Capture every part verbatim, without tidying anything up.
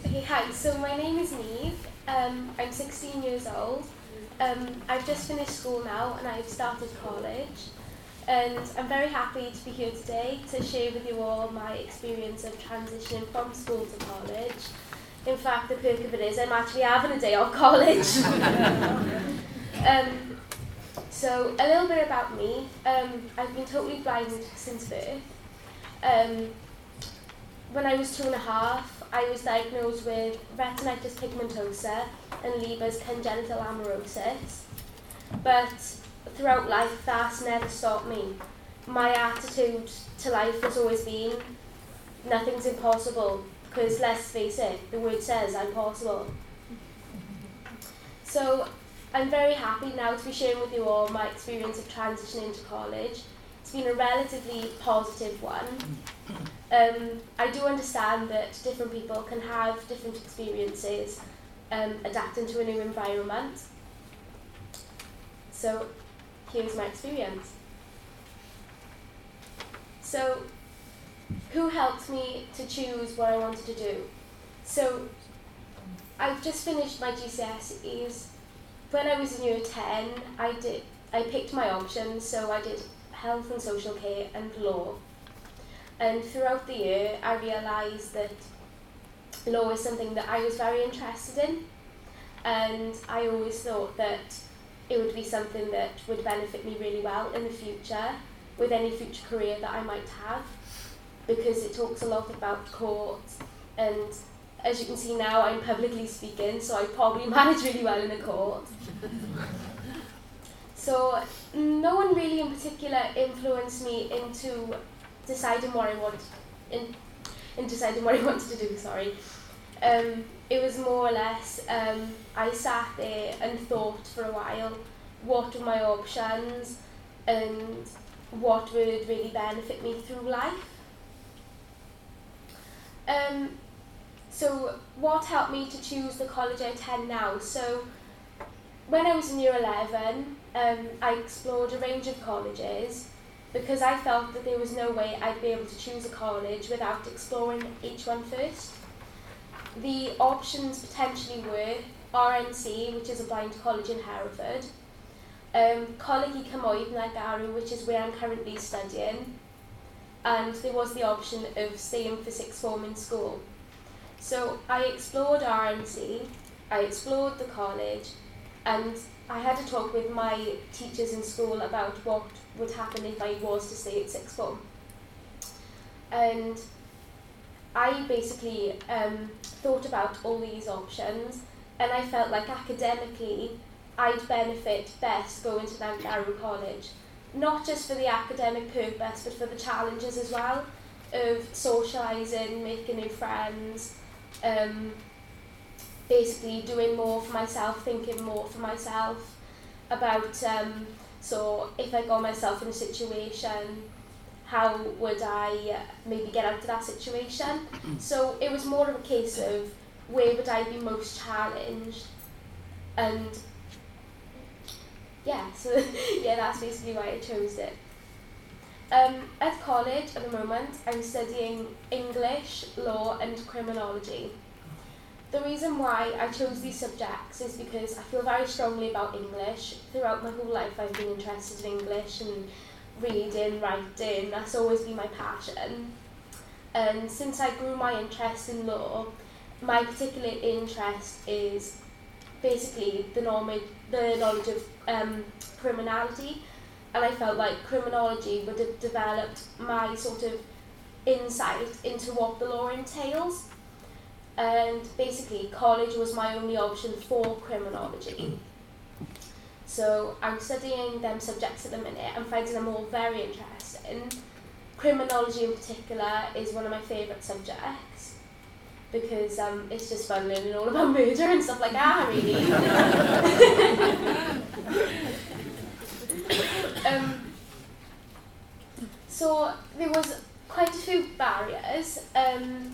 Okay, hi, so my name is Neve. Um, I'm sixteen years old. Um, I've just finished school now and I've started college. And I'm very happy to be here today to share with you all my experience of transitioning from school to college. In fact, the perk of it is I'm actually having a day off college. um, so, a little bit about me. Um, I've been totally blind since birth. Um, when I was two and a half, I was diagnosed with retinitis pigmentosa and Leber's congenital amaurosis. But throughout life, that's never stopped me. My attitude to life has always been, nothing's impossible, because let's face it, the word says I'm possible. So I'm very happy now to be sharing with you all my experience of transitioning to college. It's been a relatively positive one. Um, I do understand that different people can have different experiences um, adapting to a new environment. So here's my experience. So who helped me to choose what I wanted to do? So I've just finished my G C S Es. When I was in year ten, I did I picked my options, so I did health and social care and law. And throughout the year, I realised that law is something that I was very interested in, and I always thought that it would be something that would benefit me really well in the future, with any future career that I might have, because it talks a lot about court, and as you can see now, I'm publicly speaking, so I probably manage really well in a court. So no one really in particular influenced me into deciding what I want in in deciding what I wanted to do. Sorry, um, it was more or less um, I sat there and thought for a while, what were my options and what would really benefit me through life. Um, so what helped me to choose the college I attend now? So when I was in year eleven, um, I explored a range of colleges, because I felt that there was no way I'd be able to choose a college without exploring each one first. The options potentially were R N C, which is a blind college in Hereford, um, Coleg y Cymoedd na Garw, which is where I'm currently studying, and there was the option of staying for sixth form in school. So I explored R N C, I explored the college, and I had to talk with my teachers in school about what would happen if I was to stay at sixth form. And I basically um, thought about all these options, and I felt like academically I'd benefit best going to Nant Garw College, not just for the academic purpose, but for the challenges as well of socialising, making new friends, um, basically doing more for myself, thinking more for myself about, um, so if I got myself in a situation, how would I uh, maybe get out of that situation? So it was more of a case of where would I be most challenged, and yeah, so yeah, that's basically why I chose it. Um, at college at the moment, I'm studying English, law and criminology. The reason why I chose these subjects is because I feel very strongly about English. Throughout my whole life I've been interested in English and reading, writing, that's always been my passion. And since I grew my interest in law, my particular interest is basically the knowledge, the knowledge of um, criminality, and I felt like criminology would have developed my sort of insight into what the law entails. And basically, college was my only option for criminology. So I'm studying them subjects at the minute and finding them all very interesting. Criminology in particular is one of my favourite subjects, because um, it's just fun learning all about murder and stuff like that, really. um, so there was quite a few barriers. Um,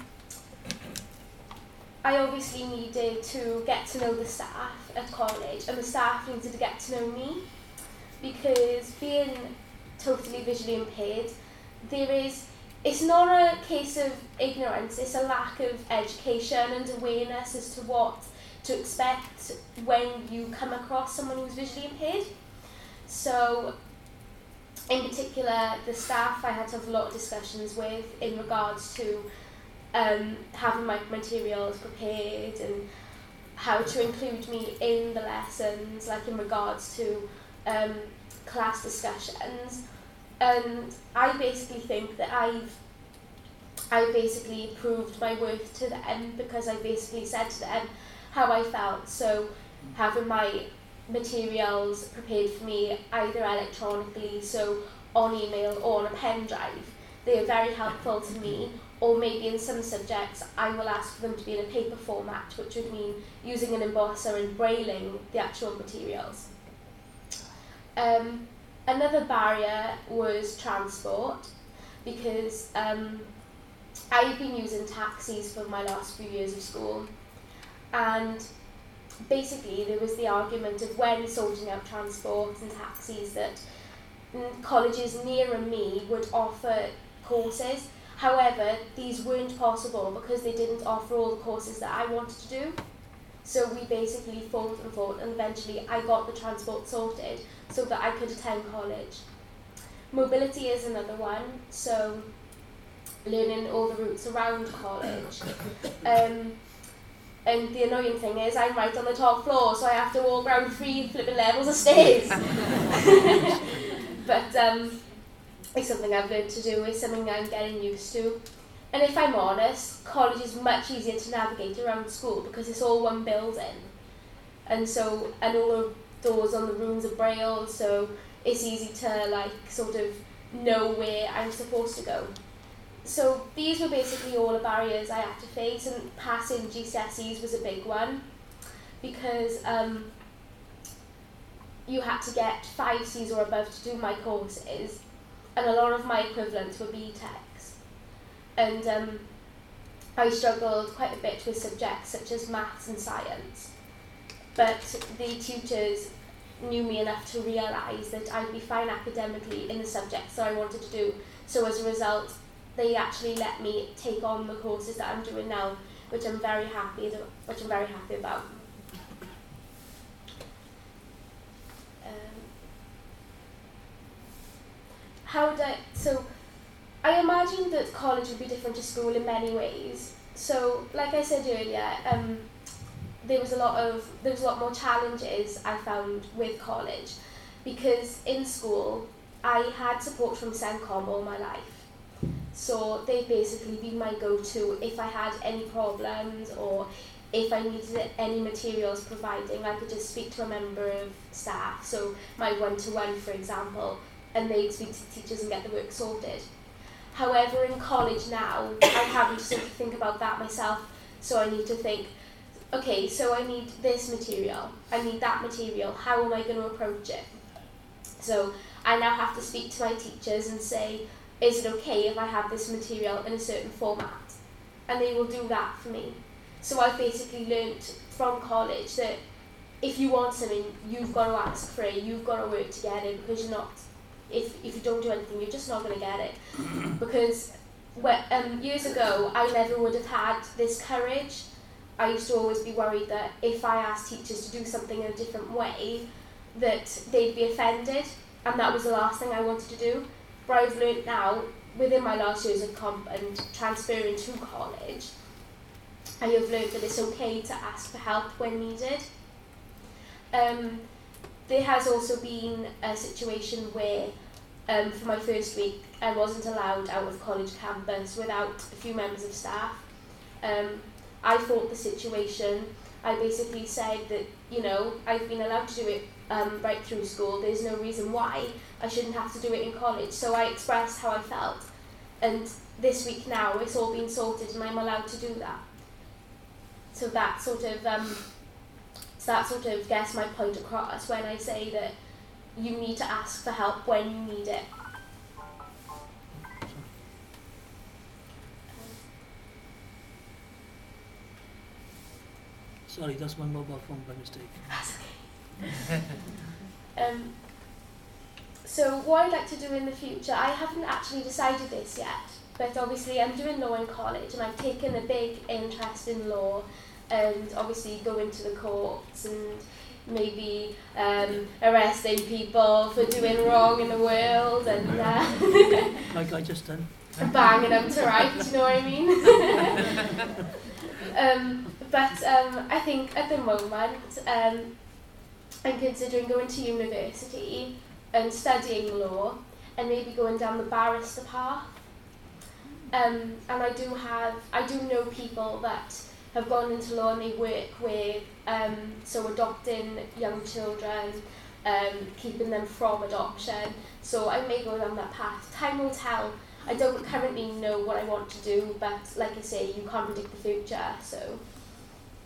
I obviously needed to get to know the staff at college, and the staff needed to get to know me, because being totally visually impaired, there is it's not a case of ignorance, it's a lack of education and awareness as to what to expect when you come across someone who's visually impaired. So, in particular, the staff I had to have a lot of discussions with in regards to um, having my materials prepared and how to include me in the lessons, like in regards to um, class discussions. And I basically think that I've I basically proved my worth to them because I basically said to them how I felt. So having my materials prepared for me either electronically, so on email or on a pen drive, they are very helpful to me. Or maybe in some subjects I will ask for them to be in a paper format, which would mean using an embosser and brailing the actual materials. Um, another barrier was transport, because um, I've been using taxis for my last few years of school, and basically there was the argument of when sorting out transport and taxis that colleges nearer me would offer courses. However, these weren't possible because they didn't offer all the courses that I wanted to do. So we basically fought and fought, and eventually I got the transport sorted so that I could attend college. Mobility is another one, so learning all the routes around college. Um, and the annoying thing is I'm right on the top floor, so I have to walk around three flipping levels of stairs. But um, it's something I've learned to do, it's something I'm getting used to. And if I'm honest, college is much easier to navigate around school because it's all one building. And so, and all the doors on the rooms are braille, so it's easy to like sort of know where I'm supposed to go. So these were basically all the barriers I had to face, and passing G C S Es was a big one because um, you had to get five C's or above to do my courses, and a lot of my equivalents were B TECs. And um, I struggled quite a bit with subjects such as maths and science, but the tutors knew me enough to realise that I'd be fine academically in the subjects that I wanted to do. So as a result, they actually let me take on the courses that I'm doing now, which I'm very happy to, which I'm very happy about. Um, how would I, so I imagine that college would be different to school in many ways. So, like I said earlier, um, there was a lot of there was a lot more challenges I found with college, because in school I had support from CENCOM all my life. So they've basically been my go-to if I had any problems or if I needed any materials providing. I could just speak to a member of staff, so my one-to-one, for example, and they'd speak to teachers and get the work sorted. However, in college now, I have to sort of think about that myself, so I need to think, okay, so I need this material, I need that material, how am I going to approach it? So I now have to speak to my teachers and say, is it okay if I have this material in a certain format? And they will do that for me. So I've basically learnt from college that if you want something, you've got to ask for it, you've got to work to get it, because you're not, if, if you don't do anything, you're just not going to get it. Because when, um, years ago, I never would have had this courage. I used to always be worried that if I asked teachers to do something in a different way, that they'd be offended, and that was the last thing I wanted to do. But I've learnt now, within my last years of comp and transferring to college, I have learnt that it's okay to ask for help when needed. Um, there has also been a situation where, um, for my first week, I wasn't allowed out of college campus without a few members of staff. Um, I fought the situation. I basically said that, you know, I've been allowed to do it um, right through school. There's no reason why I shouldn't have to do it in college. So I expressed how I felt. And this week now, it's all been sorted and I'm allowed to do that. So that sort of, um, so that sort of gets my point across when I say that you need to ask for help when you need it. Sorry, that's my mobile phone by mistake. That's okay. um, so what I'd like to do in the future, I haven't actually decided this yet, but obviously I'm doing law in college and I've taken a big interest in law, and obviously going to the courts and maybe um, arresting people for doing wrong in the world and uh, Like I just done. banging them to rights, you know what I mean? um, but um, I think at the moment um, I'm considering going to university and studying law and maybe going down the barrister path. Um, and I do have, I do know people that have gone into law and they work with, um, so adopting young children, um, keeping them from adoption. So I may go down that path. Time will tell. I don't currently know what I want to do, but like I say, you can't predict the future, so